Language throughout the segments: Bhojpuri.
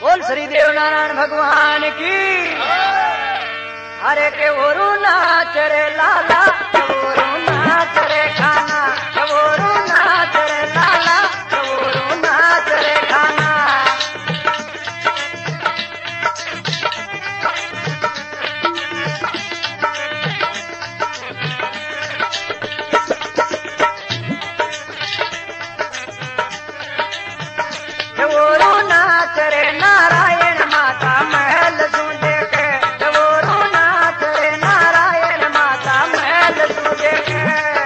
बोल श्री देव नारायण भगवान की। अरे के ओरू नाच रे लाला, ओरू नाच रे खाना, ओरू नाच रे लाला, ओरू नाच रे खाना। ओरू नाच रे नारायण माता महल सूझे के, ओरू नाच रे नारायण माता महल सूझे के।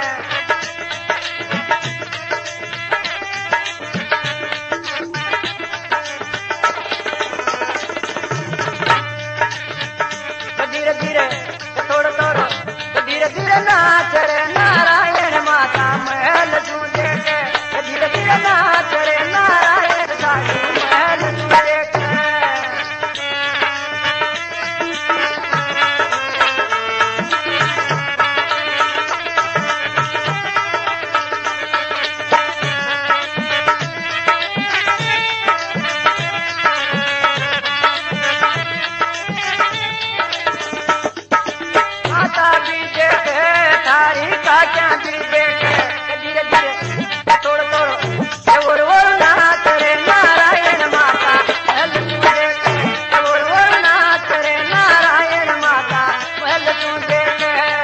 धीरे धीरे थोड़ा थोड़ा धीरे धीरे नाच रे नारायण माता महल सूझे के, धीरे धीरे नाच रे नारायण साधु महल सूझे के। माता बीजे के थारी का क्या बीजे के, धीरे धीरे तोड़ तोड़ ओर ओर नाच रे नारायण माता महल सूझे के, ओर ओर नाच रे नारायण माता महल सूझे के।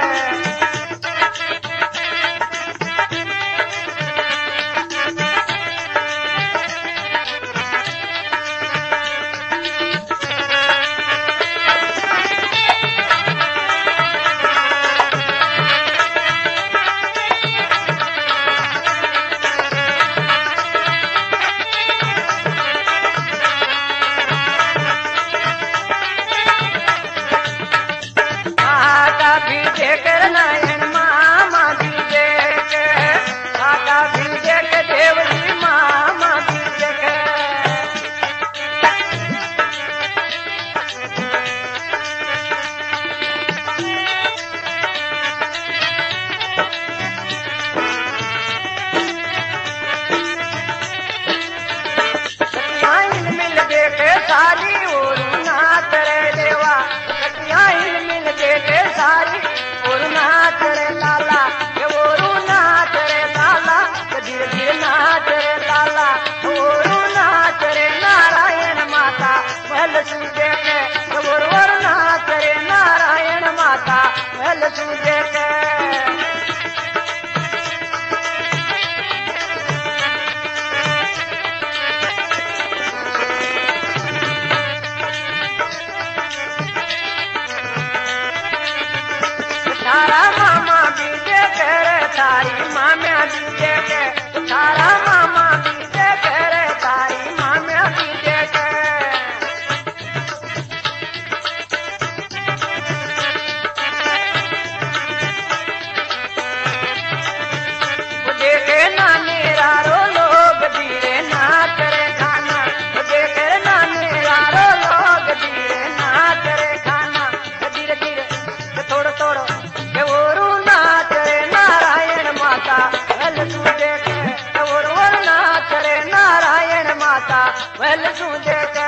आका बीजे के नारायण मामा बीजे के, आका बीजे के देव जी मामा बीजे के। सतियाइन मिल के सारी और नाच रे देवा, सतियाइन मिल के सारी और नाच रे लाला, ये ओरू नाच रे लाला, ये धीरे धीरे नाच रे लाला, ओरू नाच रे नारायण माता महल सूझे के, ओर ओर नाच रे नारायण माता महल सूझे के। थारा मामा बीजे के रे तारी माम्या बीजे के, थारा मामा बीजे के रे तारी माम्या बीजे के। देखे नानी रारो लोग धीरे नाच रे खाना, देखे नानी रारो लोग धीरे नाच रे खाना। धीरे धीरे थोड़ा थोड़ा ओरू नाच रे नारायण माता महल सूझे के, ओर ओर नाच रे नारायण माता महल सूझे के।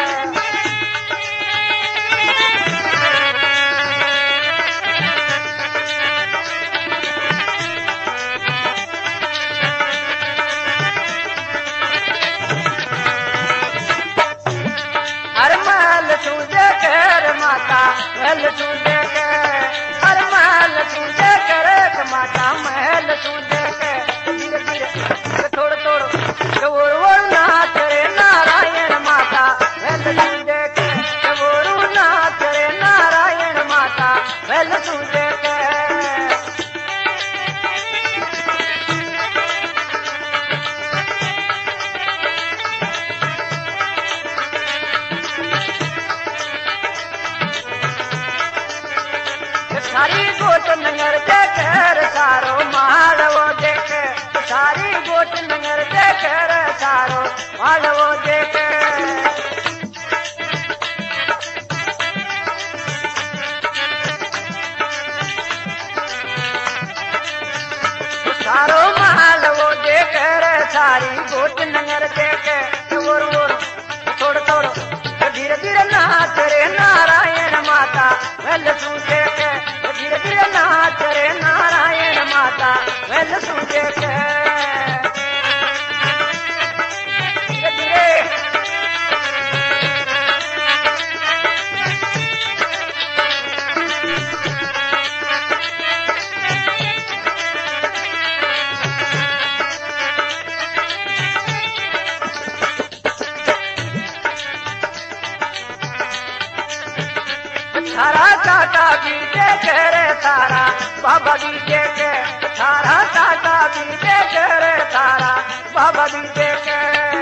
हर महल सूझे के रे माता महल सूझे के, हर महल सूझे के रे माता महल सूझे के। धीरे धीरे थोड़ा थोड़ा ओर ओर नाच रे नारायण माता महल सूझे के, ओरू नाच रे नारायण माता महल सूझे के। सारी गोट नंगर देखे सारो मालवो देखे, सारी गोट नंगर देखे सारो मालवो देखे। सारो मालवो देखे सारी गोट नंगर देखे, ओर ओर थोड़ा थोड़ा भी देखे रे तारा बाबा भी देखे थारा साटा भी देखे रे तारा बाबा भी देखे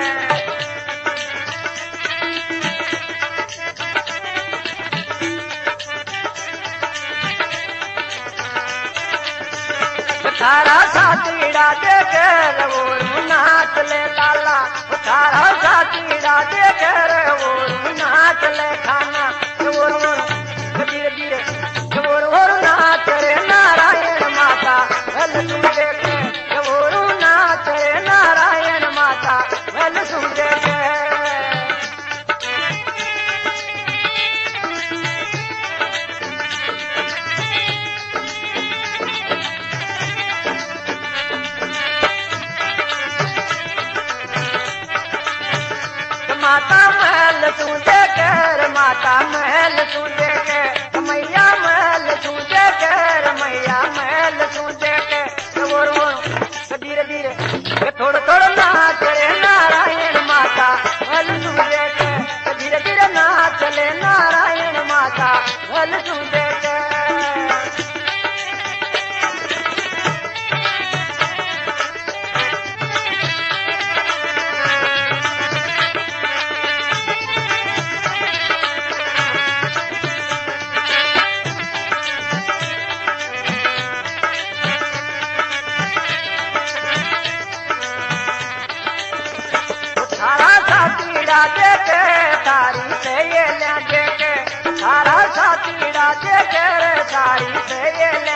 थारा साथीड़ा देखे रे वो नाच ले लाला थारा साथीड़ा देखे रे वो नाच ले खाना धीरे धीरे वो नाच रे नारायण माता भल सुन देखे वो नाच रे नारायण माता भल सुन देखे माता महल सूझे कर माता महल सूझे के मैया महल सूझे कर मैया महल सूझे के वो धीरे धीरे थोड़ा थोड़ा नाच रे नारायण माता महल सूझे के धीरे धीरे नाच ले नारायण माता महल सूझे के थारा साथीड़ा देखे तारी से ये ले देखे थारा साथीड़ा देखे तारी से ये